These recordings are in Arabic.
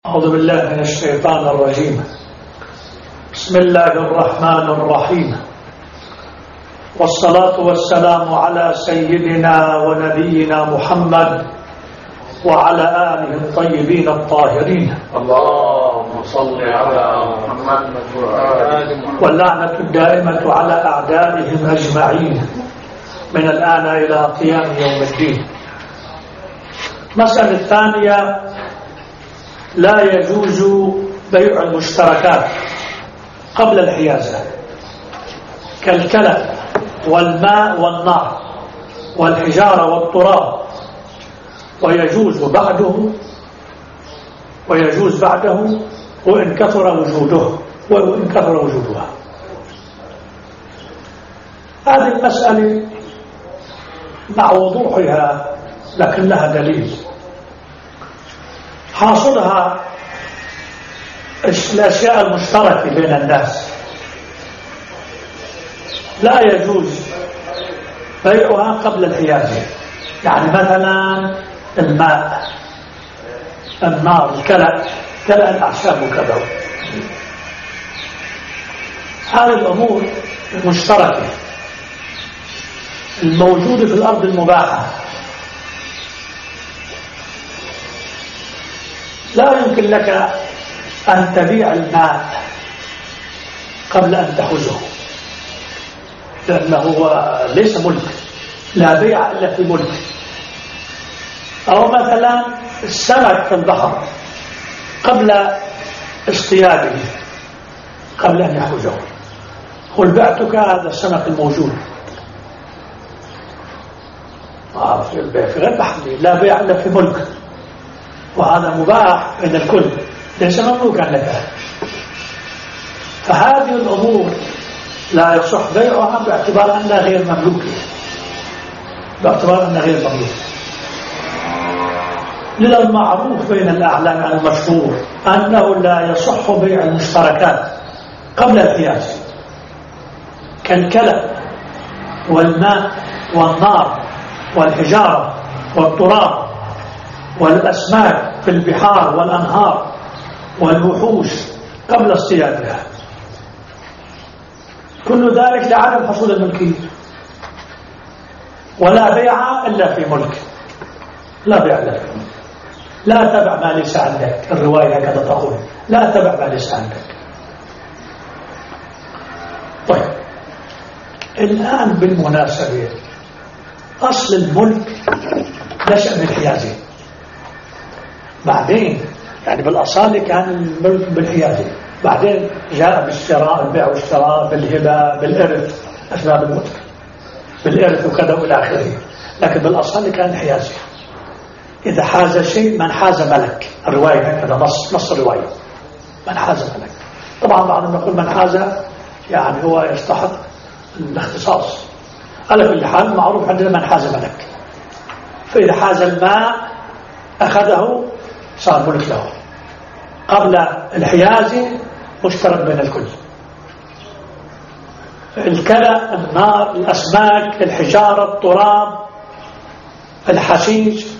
أعوذ بالله من الشيطان الرجيم. بسم الله الرحمن الرحيم، والصلاة والسلام على سيدنا ونبينا محمد وعلى آله الطيبين الطاهرين. اللهم صل على محمد واللعنة الدائمة على أعدائهم أجمعين من الآن إلى قيام يوم الدين. مسألة الثانية: لا يجوز بيع المشتركات قبل الحيازة كالكلى والماء والنار والحجارة والتراب، ويجوز بعده وإن كثر وجودها. هذه المسألة مع وضوحها لكن لها دليل. حاصلها الأشياء المشتركة بين الناس لا يجوز بيعها قبل الحيازة. يعني مثلا الماء، النار، الكلى الأعشاب وكذا، هذه الأمور المشتركة الموجودة في الأرض المباحة لا يمكن لك أن تبيع الماء قبل أن تحوزه، لأنه ليس ملك، لا بيع إلا في ملك. أو مثلا السمك في البحر قبل اصطياده، قبل أن يحوزه، قل بعتك هذا السمك الموجود في البيع في غير محلي، لا بيع إلا في ملك، وهذا مباح بين الكل، ليس مملوكا لك. فهذه الأمور لا يصح بيعها باعتبار أنها غير مملوكة، للمعروف بين الأعلام عن المشهور أنه لا يصح بيع المشتركات قبل الحياز كالكلى والماء والنار والحجارة والتراب والأسماك في البحار والأنهار والوحوش قبل اصطيادها، كل ذلك لعدم حصول الملكية. ولا بيع إلا في ملك، لا بيع إلا في ملك. لا تبع ما ليس عندك، الرواية هكذا تقول، لا تبع ما ليس عندك. طيب، الآن بالمناسبة أصل الملك نشأ من الحيازة، بعدين يعني بالأصالة كان الملك بالحيازة، بعدين جاء بالشراء، البيع والشراء، بالهبة، بالإرث، أسباب الملك بالإرث وكذا وإلى آخره. لكن بالأصالة كان الحيازة. إذا حاز شيء من حاز ملك، الرواية هكذا نص الرواية، من حاز ملك. طبعا بعد ما نقول من حاز يعني هو يستحق الاختصاص. على كل حال معروف عندنا من حاز ملك. فإذا حاز الماء أخذه صار ملك له. قبل الحيازة مشترك بين الكل، الكلى، النار، الأسماك، الحجارة، التراب، الحشيش،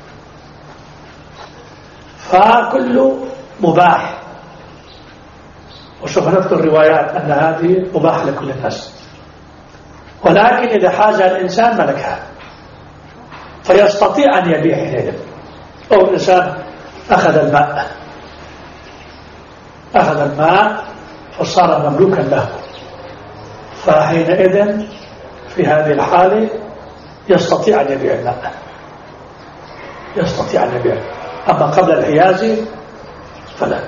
فكله مباح. وسوف نذكر الروايات أن هذه مباح لكل الناس، ولكن إذا حاز الإنسان ملكها فيستطيع أن يبيع حينئذ. أو الإنسان أخذ الماء فصار مملوكا له، فحينئذ في هذه الحالة يستطيع أن يبيع الماء، أما قبل الحيازة فلا.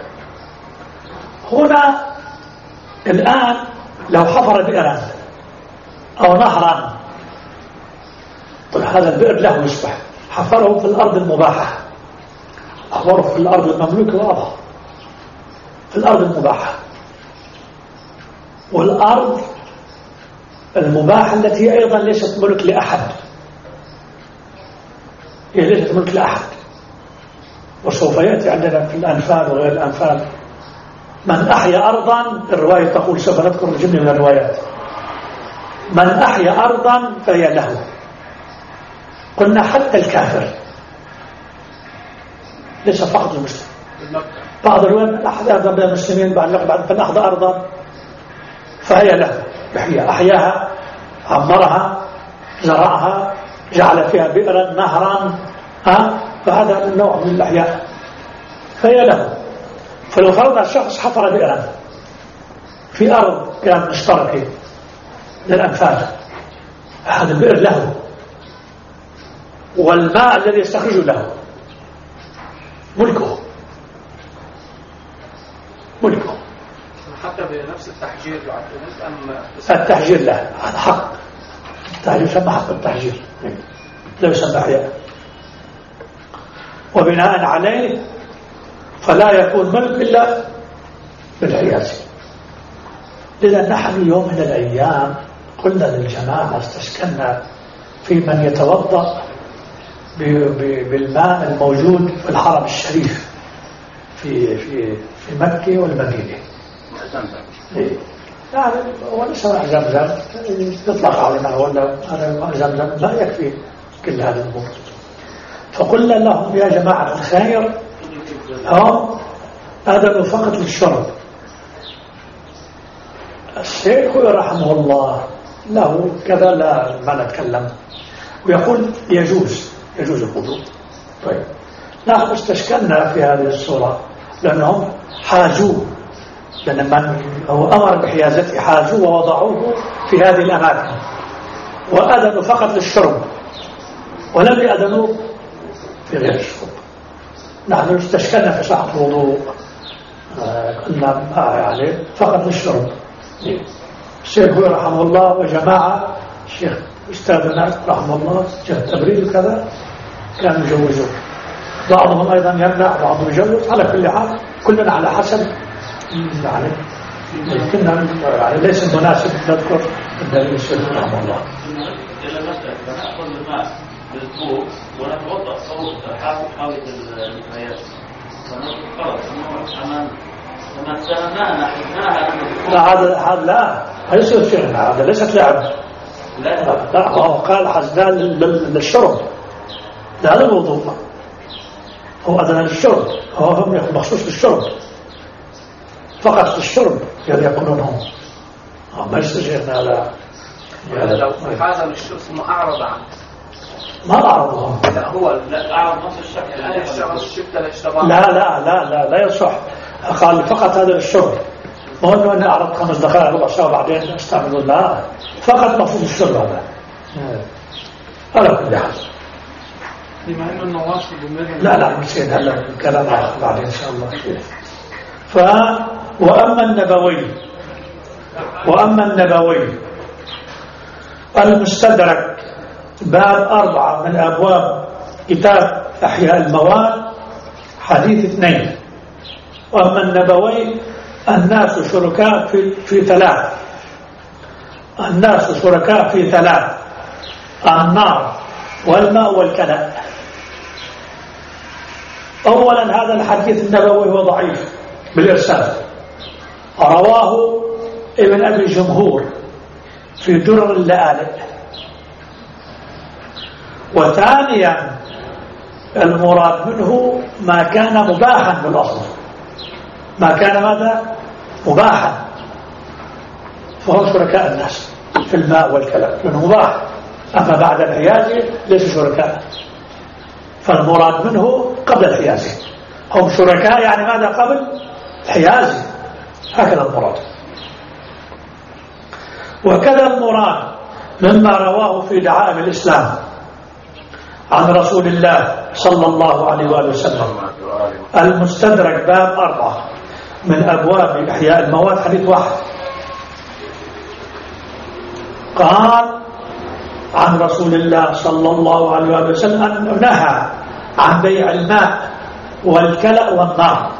هنا الآن لو حفر بئرا أو نهرا، طيب هذا البئر له يصبح حفره في الأرض المباحة، حفره في الأرض المملوكة واضح، في الأرض المباحة، والأرض المباحة التي أيضا ليست ملك لأحد، هي ليست ملك لأحد. وسوف يأتي عندنا في الأنفال وغير الأنفال من أحيا أرضا، الرواية تقول، سوف نذكر الجملة من الروايات، من أحيا أرضا فهي له. قلنا حتى الكافر، ليس فقط المسلم، بعض الوقت أحد أرضا بين المسلمين بعد أن أخذ أرضا فهي له أحياها، عمرها، زرعها، جعل فيها بئرا، نهرا، فهذا النوع من الأحياء فهي له. فلو فرض الشخص حفر بئرا في أرض كان مشتركة للأنفال، هذا البئر له، والماء الذي يستخرج له ملكه حتى بنفس التحجير التحجير له، هذا حق. التحجير يسمى حق التحجير، لا يسمى أحياء. وبناء عليه فلا يكون ملك إلا بالحياز. لذا نحن يوم من الأيام قلنا للجماعة استشكلنا في من يتوضأ بالماء الموجود في الحرم الشريف في مكة والمدينة. يعني وليس ماء زمزم يطلق على ما هو ماء زمزم لا يكفي كل هذا الأمور. فقلنا لهم يا جماعة الخير هم أذنوا فقط للشرب. الشيخ رحمه الله له كذا لا ما نتكلم، ويقول يجوز الوضوء. طيب نحن استشكلنا في هذه الصورة لأنهم حاجوه، لأن من هو أمر بحيازته حاجوه ووضعوه في هذه الأماكن وأذنوا فقط للشرب ولم يأذنوا في غير الشرب. نحن استشكلنا في صحة الوضوء قلنا يعني فقط للشرب. الشيخ رحمه الله وجماعة الشيخ أستاذنا رحمه الله شيخ تبريد وكذا كانوا يجوزون، بعضهم أيضا يمنع بعضهم يجوز. على كل حال كلنا على حسب يعني كنا يعني ليس مناسب نذكر الدليل الشيخ رحمه الله. إلا مثلا نأخذ الماء بالطوب ونتوضأ صوت حاوية المياه فنقول خلاص لما استلمناها نحفظناها. لا هذا لا ليس شيء، هذا ليست لعب. لا هو قال حزنان للشرب لا للوضوء، هو أذن للشرب، هو مخصوص للشرب فقط للشرب يقولون هم ما يستجيبنا على لو هذا للشرب ثم أعرض عنه ما أعرضهم. لا هو لا أعرض نفس الشكل لا يشتغل الشبكة الاشتباه لا يصح. قال فقط هذا للشرب، ما أنه أنا أعرض 5 دقائق ربع ساعة بعدين استعملوا لا فقط مفروض الشرب هذا على كل حال. بما أنه النواشف لا نسيت هلا الكلام بعدين إن شاء الله. وأما النبوي المستدرك باب 4 من أبواب كتاب أحياء المواد حديث 2. وأما النبوي الناس شركاء في 3. الناس شركاء في 3: النار والماء والكلى. أولا هذا الحديث النبوي هو ضعيف بالإرسال، رواه ابن أبي الجمهور في درر اللآلئ. وثانيا المراد منه ما كان مباحا بالأصل، ما كان ماذا مباحا، فهم شركاء الناس في الماء والكلام لأنه مباح. أما بعد الحيازة ليس شركاء، فالمراد منه قبل الحيازة، هم شركاء يعني ماذا قبل الحيازة، هكذا المراد. وكذا المراد مما رواه في دعائم الإسلام عن رسول الله صلى الله عليه وآله وسلم المستدرك باب 4 من أبواب إحياء المواد حديث 1. قال عن رسول الله صلى الله عليه وآله وسلم أنه نهى عن بيع الماء والكلأ والنار.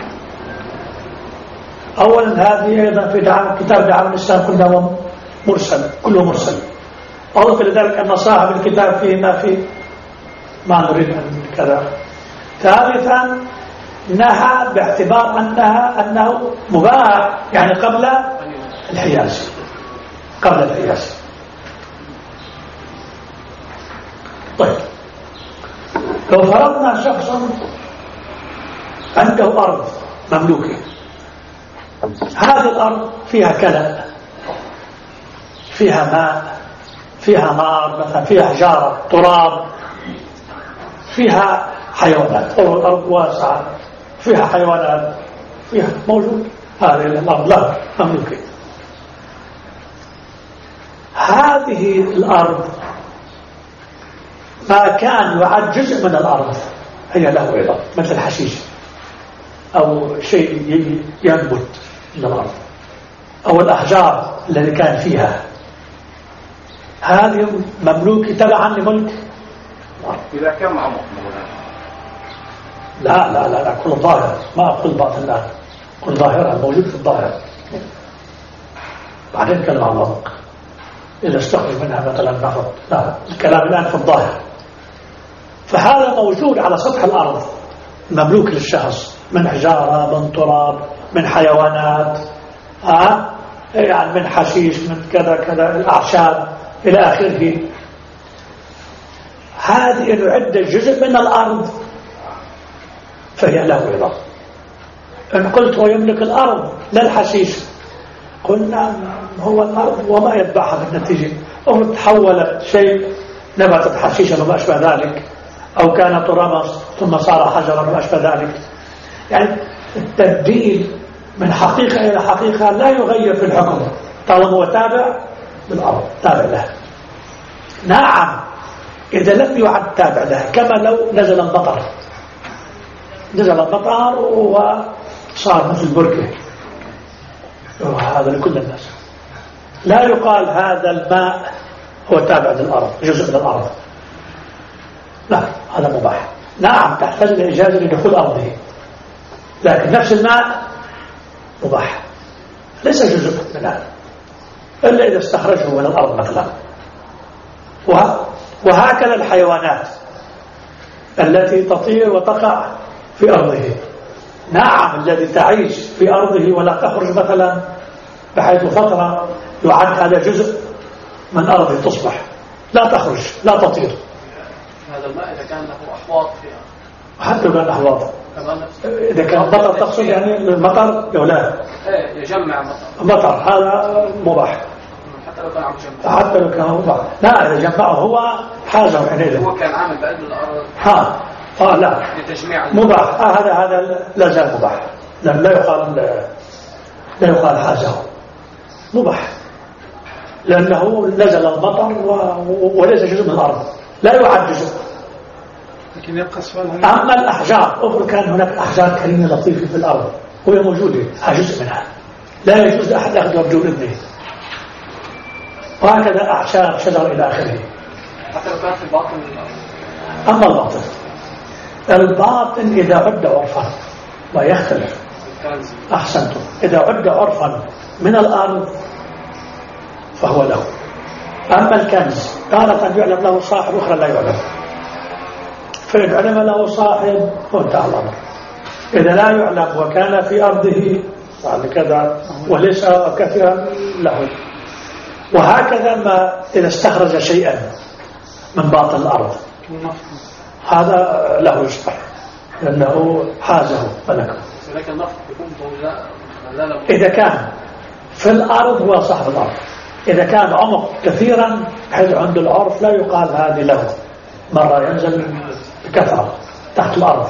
أولا هذه أيضا في كتاب دعائم الإسلام كله مرسل. أضف لذلك أن صاحب الكتاب فيه ما فيه ما نريد أن كذا. ثالثا نهى باعتبار أنه مباح يعني قبل الحياز. طيب لو فرضنا شخص عنده أرض مملوكة، هذه الأرض فيها كلأ، فيها ماء، فيها نار مثلا، فيها حجارة، تراب، فيها حيوانات، الأرض واسعة فيها حيوانات، فيها موجود، هذه الأرض لا مملوكة. هذه الأرض ما كان يعد جزء من الأرض هي له أيضا، مثل حشيش أو شيء ينبت من الأرض أو الأحجار التي كان فيها، هذه مملوكة تبعا لملك. إذا كان عمق لا لا لا لا، كل ظاهر، ما أقول باطن، لا كل ظاهر موجود في الظاهر، بعدين نتكلم عن العمق إذا استخرج منها مثلا نفط، لا الكلام الآن في الظاهر. فهذا موجود على سطح الأرض مملوك للشخص، من حجارة، من تراب، من حيوانات، يعني من حشيش، من كذا كذا، الأعشاب إلى آخره. هذه إن عد جزء من الأرض فهي له أيضا. إن قلت ويملك الأرض لا الحشيش، قلنا هو الأرض وما يتبعها في النتيجة، أو تحولت شيء نبتت حشيشا وما أشبه ذلك، أو كان ترابا ثم صار حجرا وما أشبه ذلك. يعني التبديل من حقيقة إلى حقيقة لا يغير في الحكم طالما هو تابع للأرض، تابع له. نعم إذا لم يعد تابع له، كما لو نزل المطر، نزل المطر وصار مثل بركة، هذا لكل الناس، لا يقال هذا الماء هو تابع للأرض، جزء من الأرض، لا هذا مباح. نعم تحتاج لإجازة لدخول أرضه، لكن نفس الماء مباح، ليس جزء من هذا إلا إذا استخرجه من الأرض مثلا. وهكذا الحيوانات التي تطير وتقع في أرضه، نعم الذي تعيش في أرضه ولا تخرج مثلا بحيث فترة يعد هذا جزء من أرضه، تصبح لا تخرج لا تطير. هذا الماء إذا كان له أحواض فيها، حتى لو كان أحواض، إذا كان مطر تقصد يعني المطر يولاه يجمع مطر، هذا مباح حتى لو كان عم يجمع، حتى لو كان مباح. لا إذا جمعه هو حاجة حينئذ، هو كان عامل بقلب الأرض لا لتجميع مباح، هذا لا زال مباح، لا يقال حاجه، مباح، لأنه نزل المطر وليس جزء من الأرض، لا يعد جزء. لكن يبقى سؤال، أما الأحجار، أخرى كان هناك أحجار كريمة لطيفة في الأرض وهي موجودة، جزء منها لا يجوز لأحد أخذها بدون إذنه، وهكذا أعشاب شجر إلى آخره، حتى لو كان في باطن الأرض. أما الباطن إذا عد عرفا ويختلف، أحسنتم، إذا عد عرفا من الأرض فهو له. أما الكنز تارة يعلم له صاحب، أخرى لا يعلم، فإن علم له صاحب فانتهى الأمر. إذا لا يعلم وكان في أرضه يعني كذا وليس كثيرا له. وهكذا ما إذا استخرج شيئا من باطن الأرض هذا له يصبح، لأنه حازه ملكه. ولكن النفط يكون إذا كان في الأرض هو صاحب الأرض، إذا كان عمق كثيرا بحيث عند العرف لا يقال هذه له، مرة ينزل بكثرة تحت الأرض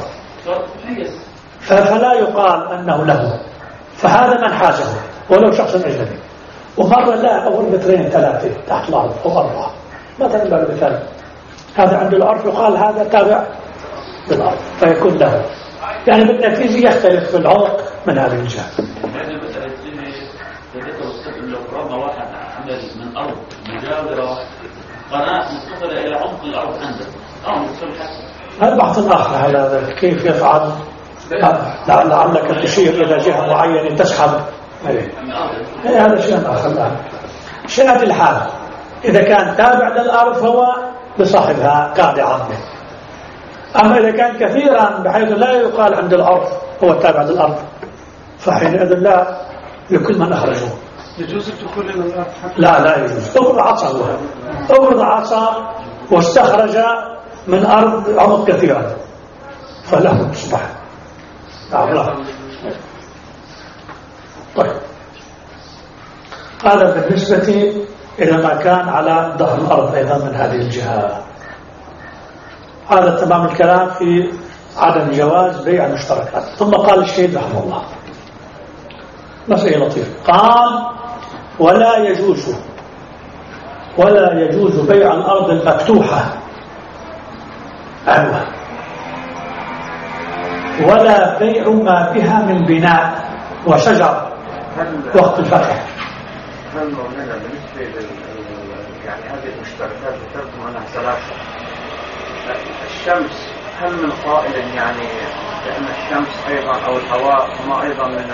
فلا يقال أنه له، فهذا من حازه ولو شخص أجنبي. ومرة لا، أول مترين ثلاثة تحت الأرض أو أربعة مثلا، بعد مثال هذا عند العرف يقال هذا تابع للأرض فيكون له، يعني بالنتيجة يختلف في العمق من هذه الجهة. هذه المسألة ذكر الصدق لو ربما واحد عمل من أرض مجاورة قناة متصلة إلى عمق الأرض عنده هذا بحث آخر، هذا كيف يفعل، لعلك تشير إلى جهة معينة تسحب، هذا شيء آخر. الآن شأن الحال إذا كان تابع للأرض فهو لصاحبها قاعدة عامة، أما إذا كان كثيرا بحيث لا يقال عند العرف هو تابع للأرض فحينئذ لا لكل من أخرجه. يجوز الدخول إلى الأرض؟ لا يجوز. أفرض عصا واستخرج من أرض عمق كثيرا فله تصبح طيب هذا بالنسبة إلى ما كان على ظهر الأرض أيضا من هذه الجهة. هذا تمام الكلام في عدم جواز بيع المشتركات. ثم قال الشيخ رحمه الله مسألة لطيفة، قال ولا يجوز بيع الأرض المفتوحة عنوة، ولا بيع ما بها من بناء وشجر وقت الفتح. هل مولانا بالنسبة يعني هذه المشتركات ذكرتم أنها ثلاثة، الشمس هل من قائل يعني لأن الشمس أيضا أو الهواء ما أيضا من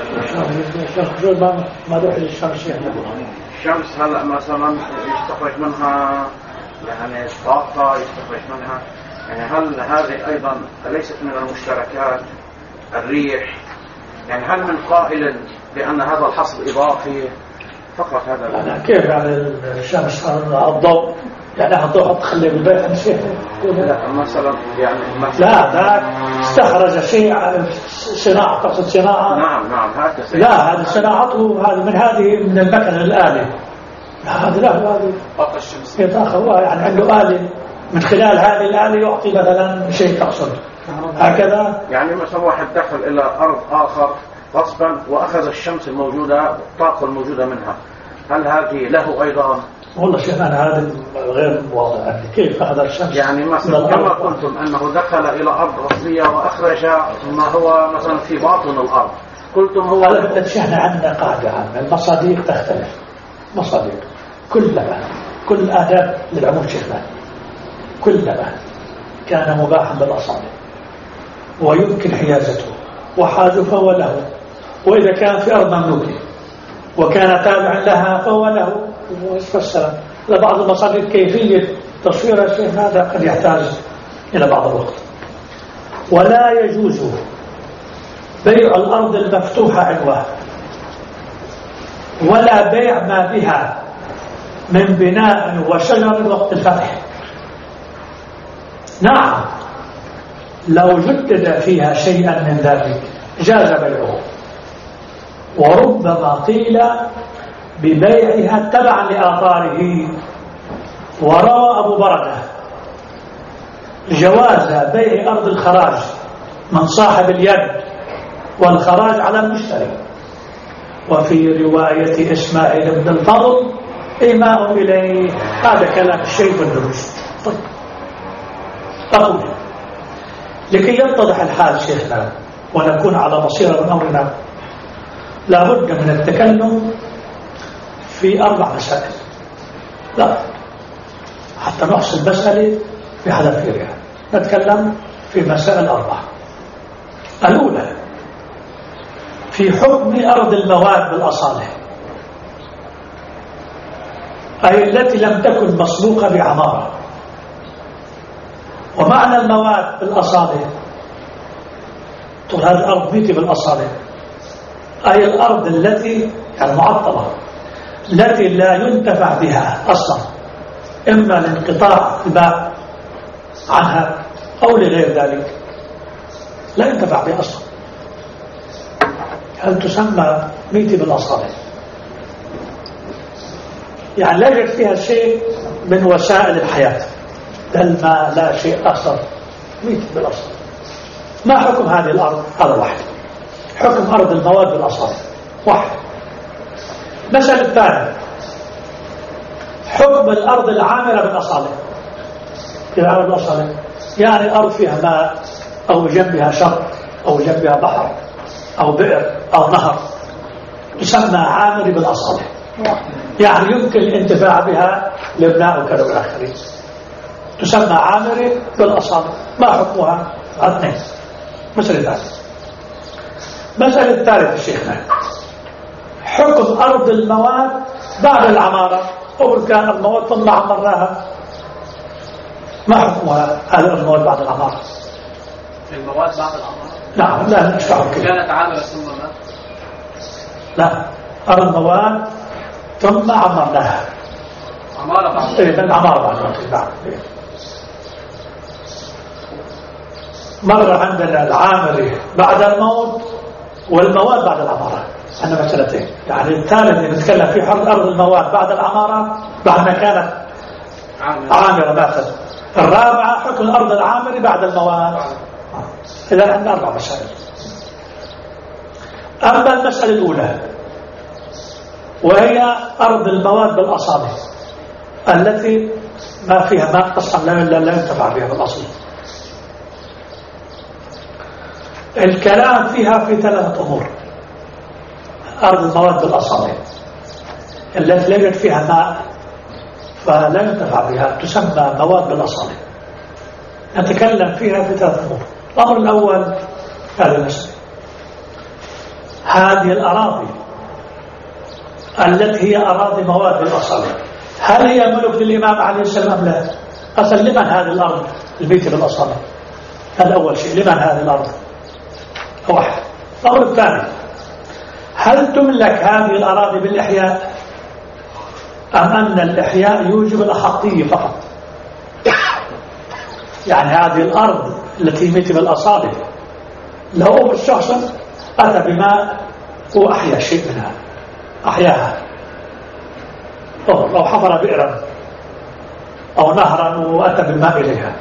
ما روح للشمس يعني الشمس هل مثلا يستخرج منها يعني طاقة يستخرج منها، يعني هل هذه أيضا ليست من المشتركات؟ الريح يعني هل من قائل بأن هذا الحصر إضافي فقط؟ هذا يعني كيف يعني الشمس الضوء يعني الضوء تخلي بالبيت لا مثلا يعني لا ذاك استخرج شيء صناعة، تقصد صناعة؟ نعم هكذا. لا هذه صناعته هذه من المكن الآلي. هذا لا هذه طاقة الشمس يتأخر يعني عنده آلي من خلال هذه الآلي يعطي مثلا شيء تقصد هكذا. يعني مثلا واحد دخل إلى أرض آخر غصبا وأخذ الشمس الموجودة الطاقة الموجودة منها، هل هذه له أيضا؟ والله شيخ أنا هذا غير واضح عندي كيف هذا الشمس يعني مثلا كما قلتم أنه دخل إلى أرض رسمية وأخرج ما هو مثلا في باطن الأرض، قلتم هو هذا بدأت احنا عندنا قاعدة عامة المصاديق تختلف. مصاديق كل آداب للعموم شيخنا كلما كان مباحا بالأصابع ويمكن حيازته وحاجه فهو له، وإذا كان في أرض مملوكة وكان تابعا لها فهو له. والسلام لبعض المصادر كيفية تصوير الشيء هذا قد يحتاج إلى بعض الوقت. ولا يجوز بيع الأرض المفتوحة عنوة، ولا بيع ما بها من بناء وشجر وقت الفتح. نعم لو جدد فيها شيئا من ذلك جاز بيعه، وربما قيل ببيعها تبعا لآثاره. وروى أبو بردة جواز بيع أرض الخراج من صاحب اليد والخراج على المشتري. وفي رواية إسماعيل بن الفضل إيماء إليه. هذا كلام الشيخ بن رشد. طيب أقول لكي يتضح الحال شيخنا ونكون على بصيرة من أمرنا لا بد من التكلم في 4 مسائل، لا حتى نحصل مسألة بحذافيرها. نتكلم في مسائل 4. الأولى في حكم أرض المواد بالأصالة، أي التي لم تكن مسبوقة بعمارة. ومعنى المواد بالأصالة طول هذه الأرض ميتة بالأصالة، أي الأرض التي يعني معطلة التي لا ينتفع بها أصلا، إما لانقطاع الماء عنها أو لغير ذلك لا ينتفع بها أصلا، هل تسمى ميتة بالأصالة؟ يعني لا يوجد فيها شيء من وسائل الحياة، الماء لا شيء آخر، ميتة بالأصالة. ما حكم هذه الأرض؟ هذا واحد. حكم أرض المواد بالأصالة واحد. مسألة الثانية حكم الأرض العامرة بالأصالة. العامرة بالأصالة يعني أرض فيها ماء أو جنبها شط أو جنبها بحر أو بئر أو نهر، تسمى عامرة بالأصالة، يعني يمكن الانتفاع بها لبناء وكذا والآخرين، تسمى عامرة بالأصالة. ما حكمها؟ 2. مسألة ثالثة. مسألة الثالثة شيخنا حكم أرض المواد بعد العمارة، أول كان المواد ثم عمرناها، ما حكمها هذه المواد بعد العمارة؟ المواد بعد العمارة؟ نعم لا نشرح كده. كانت عامرة ثم مات؟ لا أرض مواد ثم عمرناها. عمارة بعد العمارة بعد الموت. نعم مرة عندنا العامرة بعد الموت والمواد بعد العمارة. عندنا مسألتين، يعني الثالث اللي نتكلم فيه حرب أرض المواد بعد العمارة بعد ما كانت عامرة مثلا. الرابعة حكم الأرض العامرة بعد المواد. إذا عندنا 4 مسائل. أما المسألة الأولى وهي أرض المواد بالأصابع التي ما فيها ماء أصلا لا ينتفع بها بالأصل. الكلام فيها في 3 أمور. أرض المواد بالأصابع التي لا يوجد فيها ماء فلا ينتفع بها تسمى مواد بالأصابع. نتكلم فيها في 3 أمور. الأمر الأول هذا المسألة، هذه الأراضي التي هي أراضي مواد بالأصابع هل هي ملك للإمام عليه السلام؟ لا. أصلا لمن هذه الأرض البيت بالأصابع؟ هذا أول شيء، لمن هذه الأرض؟ واحد. الأمر الثاني، هل تملك هذه الأراضي بالإحياء أم أن الإحياء يوجب الأحقية فقط؟ يعني هذه الأرض التي يميت بالأصابع لو الشخص أتى بماء وأحيا شيء منها أحياها، أو حفر بئرا أو نهرا وأتى بالماء إليها،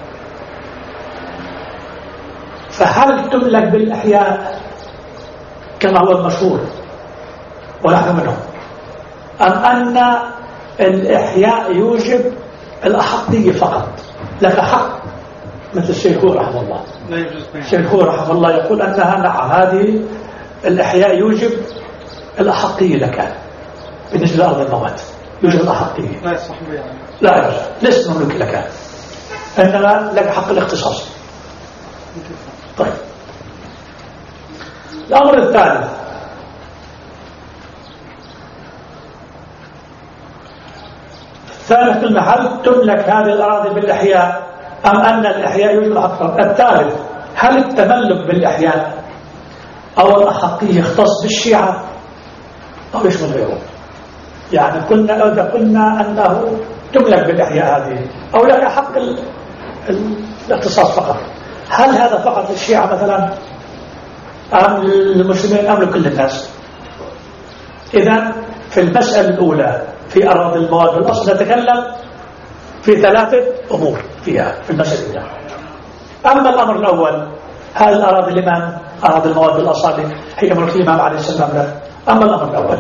فهل تملك بالإحياء كما هو المشهور ونحن منهم، أم أن الإحياء يوجب الأحقية فقط؟ لك حق مثل الشيخ رحمه الله. الشيخ رحمه الله يقول أنها نعم هذه الإحياء يوجب الأحقية لك بالنسبة لأرض المواد، يوجب الأحقية. لا يصح بها. لا لست مملك لك، إنما لك حق الاختصاص. طيب الأمر الثالث، كلمة هل تملك هذه الأراضي بالإحياء أم أن الإحياء يوجب الحق؟ الثالث، هل التملك بالإحياء أو الأحقية يختص بالشيعة أو يشمل غيره؟ يعني إذا قلنا أنه تملك بالإحياء هذه أو لك حق الاختصاص فقط، هل هذا فقط للشيعة مثلا أم للمسلمين أم لكل الناس؟ إذن في المسألة الأولى في أراضي المواد بالأصل نتكلم في 3 أمور فيها في المسألة الأولى. أما الأمر الأول، هذه الأراضي لمن؟ أراضي المواد بالأصابع هي ملك الإمام عليه السلام؟ لا. أما الأمر الأول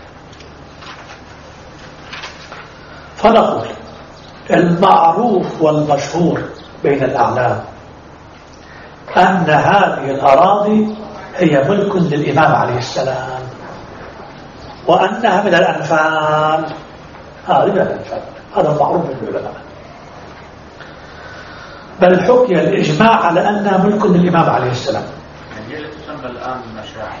فنقول المعروف والمشهور بين الأعلام أن هذه الأراضي هي ملك للإمام عليه السلام وأنها من الأنفال. هذه من الأنفال، هذا المعروف من العلماء، بل حكي الإجماع على أنها ملك للإمام عليه السلام. هي اللي تسمى الآن المشاعر.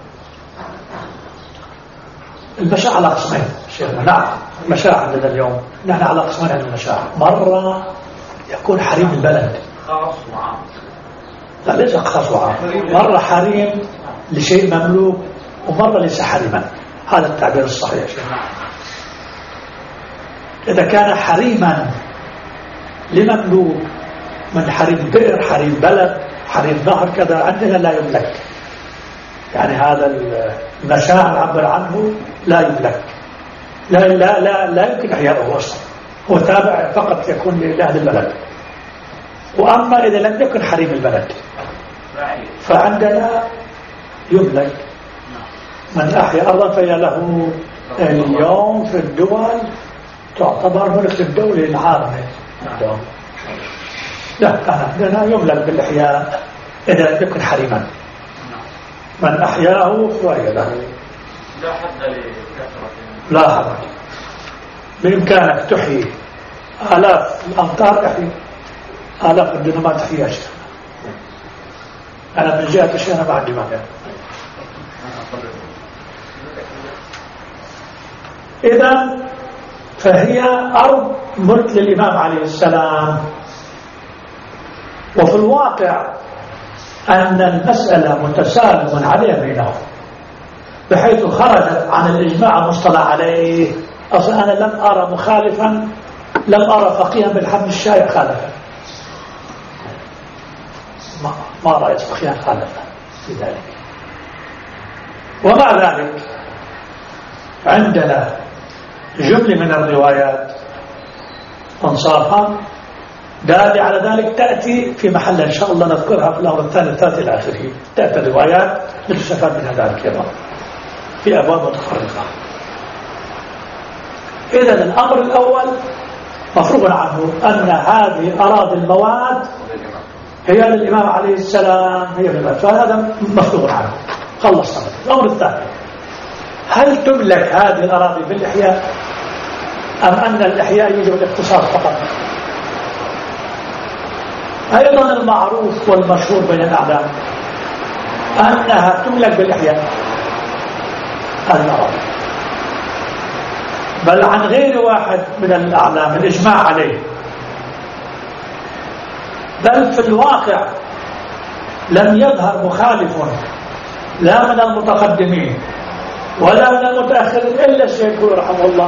المشاعر على قسمين شيخنا. نعم المشاعر عندنا اليوم نحن على قسمين عن المشاعر. مرة يكون حريم البلد خاص وعام. لا ليس خاص وعام، مرة حريم لشيء مملوك ومرة ليس حريما. هذا التعبير الصحيح شيخنا. إذا كان حريما لمملوك من حريم بئر، حريم بلد، حريم نهر كذا، عندنا لا يملك. يعني هذا المشاعر عبر عنه لا يملك، لا يمكن إحياؤه أصلا، هو تابع فقط يكون لأهل البلد. وأما إذا لم يكن حريم البلد فعندنا يملك. من أحيا أرضا فهي له اليوم في الدول تعتبر ملك الدولة العامة. لا عندنا يملك بالإحياء إذا لم يكن حريما. من أحياه فهي له. لا حد لكثرة. لا حد. بإمكانك تحيي آلاف الأمطار، تحيي آلاف الدنمات تحيي أشياء. أنا من جهة الشيء أنا ما عندي مكان. إذن فهي أرض ملك للإمام عليه السلام. وفي الواقع أن المسألة متسالم عليها بينهم بحيث خرجت عن الإجماع المصطلح عليه. أصلا أنا لم أرى مخالفا، لم أرى فقيها بالحمد الشايع خالفا، ما رأيت فقيها خالفا في ذلك. ومع ذلك عندنا جملة من الروايات انصافا دالة على ذلك تأتي في محل إن شاء الله نذكرها في الأمر الثاني الثالث إلى آخره. تأتي الروايات لتستفاد منها ذلك أيضا في أبواب متفرقة. إذن الأمر الأول مفروغ عنه أن هذه أراضي المواد هي للإمام عليه السلام، هي للإمام، فهذا مفروغ عنه خلصنا. الأمر الثاني، هل تملك هذه الأراضي بالإحياء أم أن الإحياء يجب الاختصاص فقط؟ أيضا المعروف والمشهور بين الأعلام أنها تملك بالإحياء الأراضي، بل عن غير واحد من الأعلام الإجماع عليه. بل في الواقع لم يظهر مخالف لا من المتقدمين ولا من المتأخرين إلا الشيخ رحمه الله.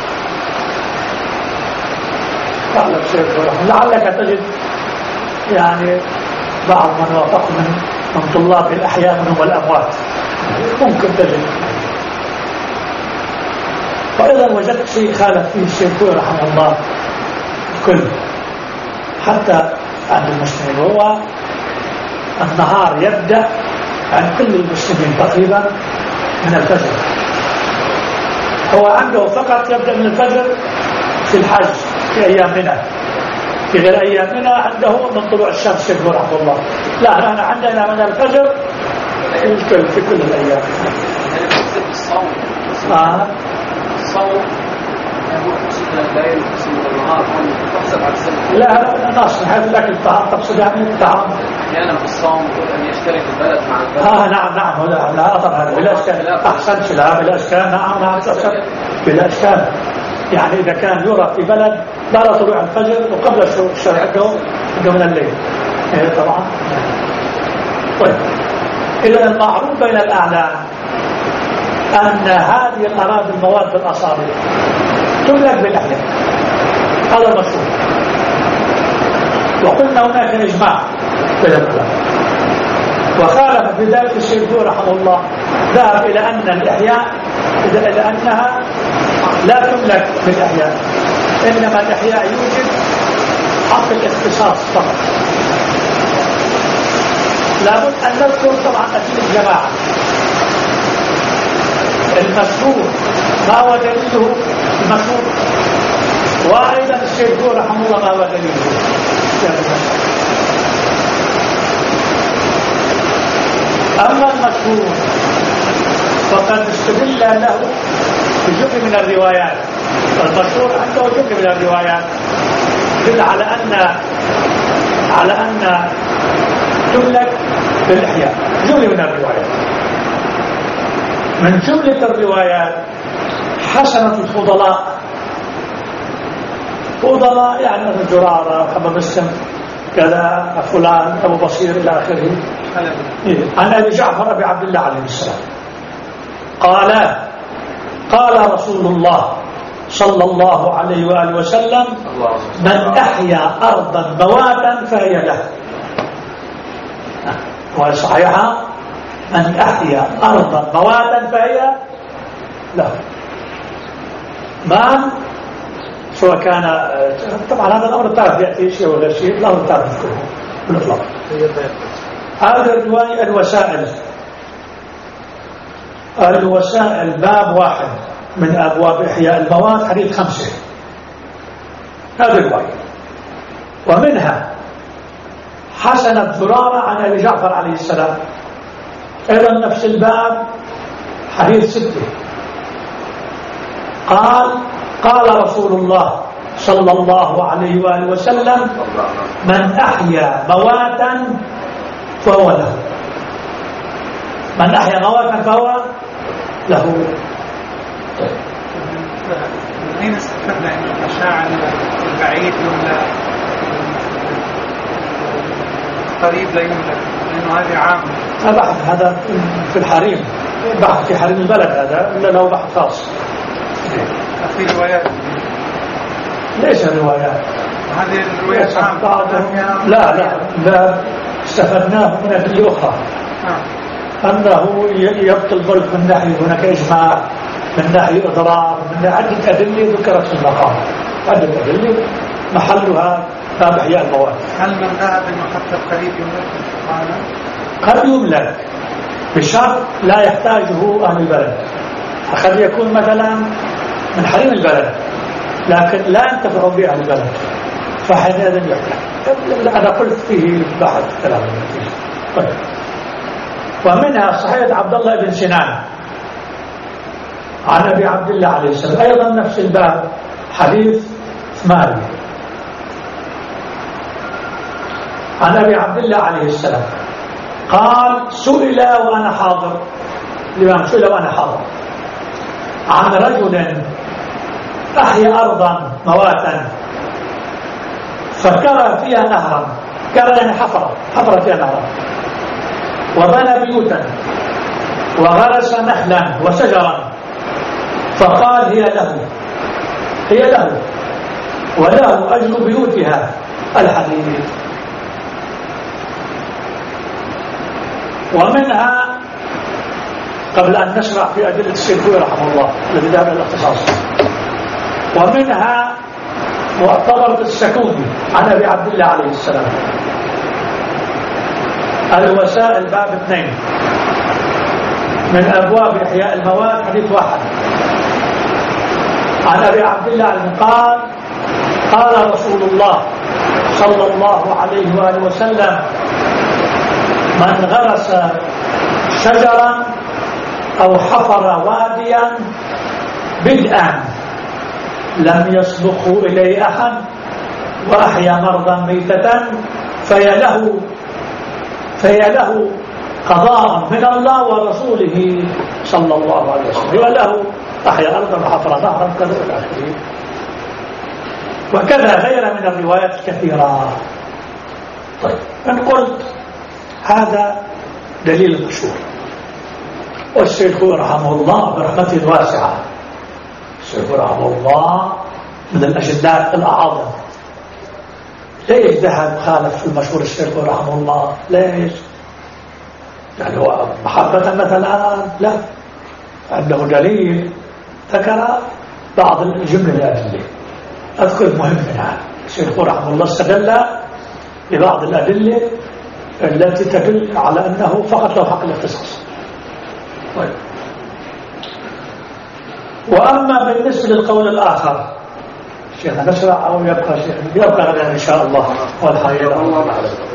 قال الشيخ رحمه الله لعلك تجد يعني بعض من وافق من طلاب الأحياء منهم والأموات، ممكن تجد. وإذا وجدت شيء خالف فيه الشيخ رحمه الله الكل حتى عند المسلمين، وهو النهار يبدأ عند كل المسلمين تقريبا من الفجر. هو عنده فقط يبدأ من الفجر في الحج في أيام منى، في غير أيام منى عنده من طلوع الشمس الشيخ رحمه الله. لا نحن عندنا من الفجر في كل الأيام. الصوم هو تقصد الليل وتقصد النهار، تقصد على السنة؟ لا ناقص من حيث الأكل الطعام، تقصد يعني الطعام أحيانا في الصوم يقول أن يشترك البلد مع البلد. نعم لا أثر هذا بلا إشكال. أحسنت، لا بلا إشكال. نعم بلا إشكال. يعني إذا كان يرى في بلد بعد طلوع الفجر وقبل الشروق عنده من الليل طبعا. طيب، إذا المعروف بين الأعلام أن هذه الأراضي المواد الأصابع تملك بالأحياء، هذا المشهور. وقلنا هناك إجماع بين العلماء، وخالف في ذلك الشيخ رحمه الله، ذهب إلى أن الإحياء إلى أنها لا تملك بالأحياء، إنما الإحياء يوجد حق الاختصاص فقط. لابد أن نذكر طبعا أكيد الجماعة المشهور ما هو دليله المشهور، وأيضا الشيخ رحمه الله ما هو دليله. أما المشهور فقد استدل له بجزء من الروايات. المشهور عنده جزء من الروايات يدل على أن تملك بالإحياء، جزء من الروايات. من جملة الروايات حسنة الفضلاء، فضلاء يعني مثل جرارة، أبو مسلم كذا، فلان، أبو بصير إلى آخره. عن أبي جعفر أبي عبد الله عليه السلام قال رسول الله صلى الله عليه وآله وسلم: من أحيا أرضا مواتا فهي له. وصحيحة: من أحيا أرضا مواتا فهي له. ما سواء كان طبعا هذا الأمر الثالث يأتي شيء ولا شيء، الأمر الثالث يذكره بالإطلاق. هذا الرواية الوسائل باب واحد من أبواب إحياء المواد، حديث 5. هذه الرواية، ومنها حسنة زرارة عن أبي جعفر عليه السلام، أيضا نفس الباب حديث 6. قال رسول الله صلى الله عليه وآله وسلم: من أحيا مواتا فهو له. من أحيا مواتا فهو له. من أين استفدنا أن الأشاعر البعيد يملأ قريب لا يملأ؟ لأنه هذه عام. بحث هذا في الحريم، بحث في حريم البلد، هذا إلا له بحث خاص. في روايات ليس روايات، هذه الروايات لا استفدناه من أدلة أخرى. أنه يبطل ملك من ناحية هناك إجماع، من ناحية إضرار، من ناحية عدة أدلة ذكرت في المقام، عدة أدلة محلها باب إحياء المواد. هل من ذهب أنه حتى القريب يملك الفقهاء؟ قد يملك بشرط لا يحتاجه أهل البلد، قد يكون مثلا من حريم البلد لكن لا ينتفع به أهل البلد، فحينئذ يحتاج. أنا قلت فيه بحث كلام طيب. ومنها صحيح عبد الله بن سنان عن أبي عبد الله عليه السلام، أيضا نفس الباب، حديث 8 عن أبي عبد الله عليه السلام قال: سئل وأنا حاضر، الإمام سئل وأنا حاضر عن رجل أحيا أرضا مواتا فكرى فيها نهرا، كرى يعني حفر فيها نهرا، وبنى بيوتا وغرس نخلا وشجرا، فقال هي له وله أجر بيوتها الحديث. ومنها قبل أن نشرع في أدلة الشيخوي رحمه الله الذي ذهب إلى الاختصاص، ومنها معتبرة السكوني عن أبي عبد الله عليه السلام، الوسائل باب 2 من أبواب إحياء المواد، حديث 1 عن أبي عبد الله قال: قال رسول الله صلى الله عليه وآله وسلم: من غرس شجرا أو حفر واديا بدءا لم يسبقه إليه أحد وأحيا مرضا ميتة فهي له قضاء من الله ورسوله صلى الله عليه وسلم، وله أحيا أرضا وحفر نهرا كذا إلى آخره. وكذا غير من الروايات الكثيرة. طيب، إن قلت هذا دليل مشهور، والشيخ رحمه الله برحمته الواسعة، الشيخ رحمه الله من الأجلاء الأعظم، ليش ذهب خالف في المشهور الشيخ رحمه الله؟ ليش؟ يعني هو محبة مثلا؟ لا، عنده دليل، ذكر بعض الجملة الأدلة. أذكر مهم منها، الشيخ رحمه الله استدل ببعض الأدلة التي تدل على أنه فقط له حق الاختصاص. طيب. وأما بالنسبة للقول الآخر، شيخنا نشرع أو يبقى شيخنا؟ يبقى غدا إن شاء الله، والحقيقة الله أعلم.